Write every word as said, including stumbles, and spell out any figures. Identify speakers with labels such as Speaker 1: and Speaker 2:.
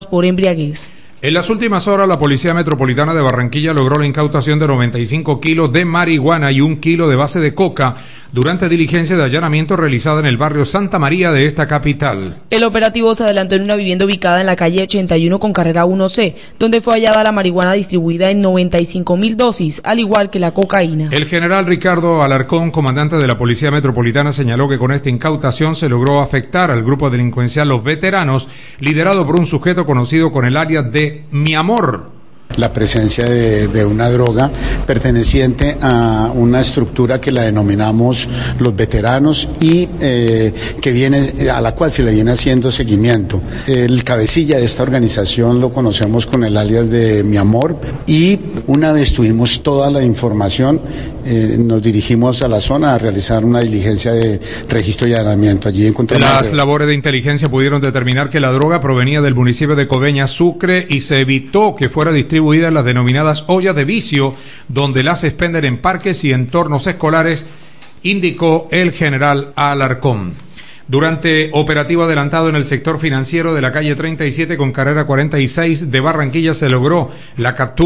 Speaker 1: por embriaguez.
Speaker 2: En las últimas horas, la Policía Metropolitana de Barranquilla logró la incautación de noventa y cinco kilos de marihuana y un kilo de base de coca durante diligencia de allanamiento realizada en el barrio Santa María de esta capital.
Speaker 1: El operativo se adelantó en una vivienda ubicada en la calle ochenta y uno con carrera uno C, donde fue hallada la marihuana distribuida en noventa y cinco mil dosis, al igual que la cocaína.
Speaker 2: El general Ricardo Alarcón, comandante de la Policía Metropolitana, señaló que con esta incautación se logró afectar al grupo delincuencial Los Veteranos, liderado por un sujeto conocido con el alias de Mi Amor.
Speaker 3: La presencia de, de una droga perteneciente a una estructura que la denominamos Los Veteranos y eh, que viene a la cual se le viene haciendo seguimiento. El cabecilla de esta organización lo conocemos con el alias de Mi Amor, y una vez tuvimos toda la información, eh, nos dirigimos a la zona a realizar una diligencia de registro y allanamiento. Allí encontramos
Speaker 2: las labores de inteligencia pudieron determinar que la droga provenía del municipio de Coveñas, Sucre, y se evitó que fuera distribuida en las denominadas ollas de vicio, donde las expenden en parques y entornos escolares, indicó el general Alarcón. Durante operativo adelantado en el sector financiero de la calle treinta y siete con carrera cuarenta y seis de Barranquilla, se logró la captura